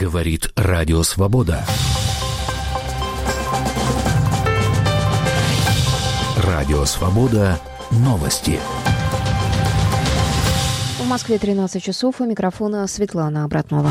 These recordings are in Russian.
Говорит Радио Свобода. Радио Свобода. Новости. В Москве 13 часов. У микрофона Светлана Обратнова.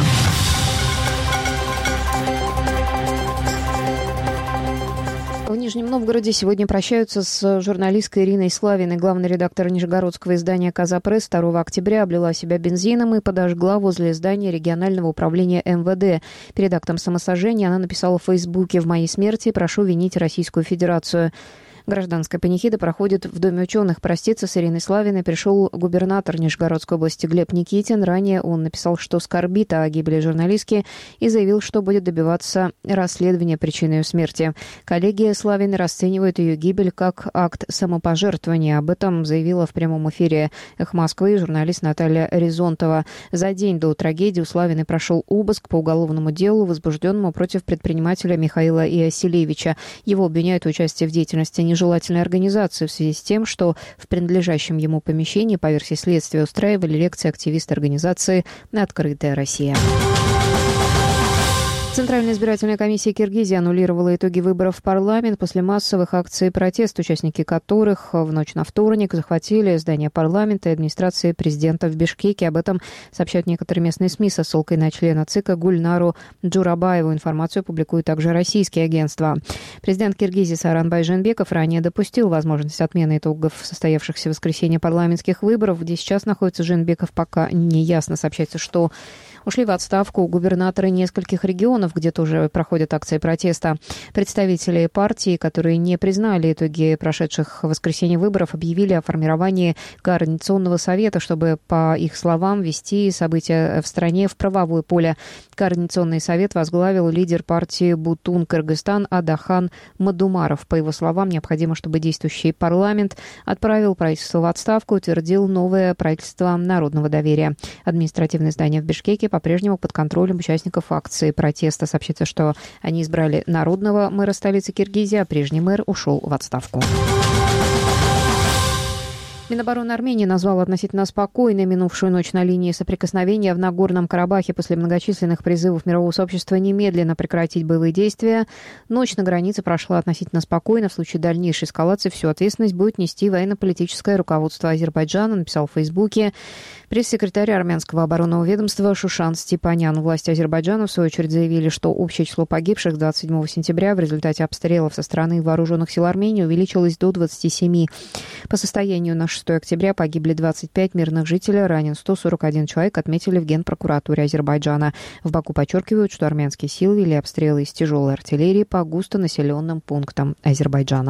В Нижнем Новгороде сегодня прощаются с журналисткой Ириной Славиной. Главный редактор нижегородского издания «Казапресс» 2 октября облила себя бензином и подожгла возле здания регионального управления МВД. Перед актом самосожжения она написала в Фейсбуке: «В моей смерти прошу винить Российскую Федерацию». Гражданская панихида проходит в Доме ученых. Проститься с Ириной Славиной пришел губернатор Нижегородской области Глеб Никитин. Ранее он написал, что скорбит о гибели журналистки, и заявил, что будет добиваться расследования причин ее смерти. Коллеги Славиной расценивают ее гибель как акт самопожертвования. Об этом заявила в прямом эфире «Эхо Москвы» журналист Наталья Резонтова. За день до трагедии у Славиной прошел обыск по уголовному делу, возбужденному против предпринимателя Михаила Иосилевича. Его обвиняют в участии в деятельности нежелательной организации в связи с тем, что в принадлежащем ему помещении, по версии следствия, устраивали лекции активисты организации «Открытая Россия». Центральная избирательная комиссия Киргизии аннулировала итоги выборов в парламент после массовых акций протеста, участники которых в ночь на вторник захватили здание парламента и администрации президента в Бишкеке. Об этом сообщают некоторые местные СМИ со ссылкой на члена ЦИКа Гульнару Джурабаеву. Информацию публикуют также российские агентства. Президент Киргизии Сооронбай Жээнбеков ранее допустил возможность отмены итогов состоявшихся в воскресенье парламентских выборов. Где сейчас находится Жээнбеков, пока не ясно. Сообщается, что ушли в отставку губернаторы нескольких регионов, где тоже проходят акции протеста. Представители партии, которые не признали итоги прошедших в воскресенье выборов, объявили о формировании Координационного совета, чтобы, по их словам, вести события в стране в правовое поле. Координационный совет возглавил лидер партии Бутун Кыргызстан Адахан Мадумаров. По его словам, необходимо, чтобы действующий парламент отправил правительство в отставку и утвердил новое правительство народного доверия. Административное здание в Бишкеке по-прежнему под контролем участников акции протеста. Сообщается, что они избрали народного мэра столицы Киргизии, а прежний мэр ушел в отставку. Минобороны Армении назвал относительно спокойной минувшую ночь на линии соприкосновения в Нагорном Карабахе после многочисленных призывов мирового сообщества немедленно прекратить боевые действия. Ночь на границе прошла относительно спокойно. В случае дальнейшей эскалации всю ответственность будет нести военно-политическое руководство Азербайджана, написал в Фейсбуке пресс-секретарь армянского оборонного ведомства Шушан Степанян. Власти Азербайджана, в свою очередь, заявили, что общее число погибших 27 сентября в результате обстрелов со стороны вооруженных сил Армении увеличилось до 27. По состоянию на 6 октября погибли 25 мирных жителей, ранен 141 человек, отметили в Генпрокуратуре Азербайджана. В Баку подчеркивают, что армянские силы вели обстрелы из тяжелой артиллерии по густонаселенным пунктам Азербайджана.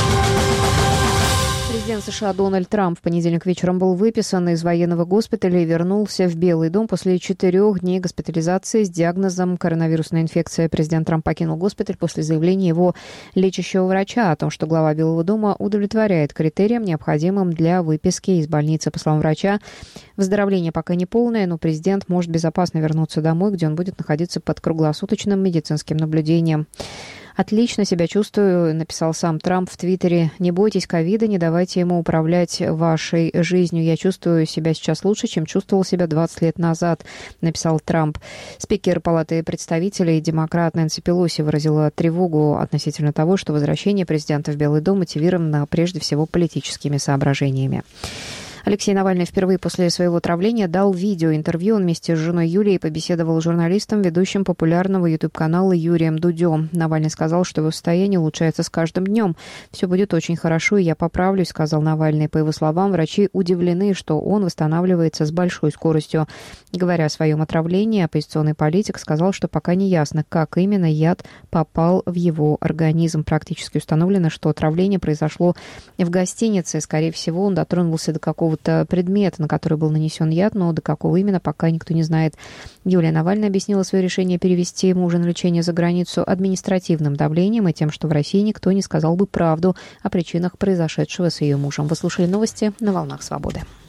Президент США Дональд Трамп в понедельник вечером был выписан из военного госпиталя и вернулся в Белый дом после 4 дней госпитализации с диагнозом коронавирусная инфекция. Президент Трамп покинул госпиталь после заявления его лечащего врача о том, что глава Белого дома удовлетворяет критериям, необходимым для выписки из больницы. По словам врача, выздоровление пока не полное, но президент может безопасно вернуться домой, где он будет находиться под круглосуточным медицинским наблюдением. «Отлично себя чувствую», — написал сам Трамп в Твиттере. «Не бойтесь ковида, не давайте ему управлять вашей жизнью. Я чувствую себя сейчас лучше, чем чувствовал себя 20 лет назад», — написал Трамп. Спикер Палаты представителей, демократ Нэнси Пелоси, выразила тревогу относительно того, что возвращение президента в Белый дом мотивировано прежде всего политическими соображениями. Алексей Навальный впервые после своего отравления дал видеоинтервью. Он вместе с женой Юлией побеседовал с журналистом, ведущим популярного YouTube-канала Юрием Дудем. Навальный сказал, что его состояние улучшается с каждым днем. «Все будет очень хорошо, и я поправлюсь», — сказал Навальный. По его словам, врачи удивлены, что он восстанавливается с большой скоростью. Говоря о своем отравлении, оппозиционный политик сказал, что пока не ясно, как именно яд попал в его организм. Практически установлено, что отравление произошло в гостинице. Скорее всего, он дотронулся до какого-то предмета, на который был нанесен яд, но до какого именно, пока никто не знает. Юлия Навальная объяснила свое решение перевести мужа на лечение за границу административным давлением и тем, что в России никто не сказал бы правду о причинах произошедшего с ее мужем. Вы слушали новости на «Волнах Свободы».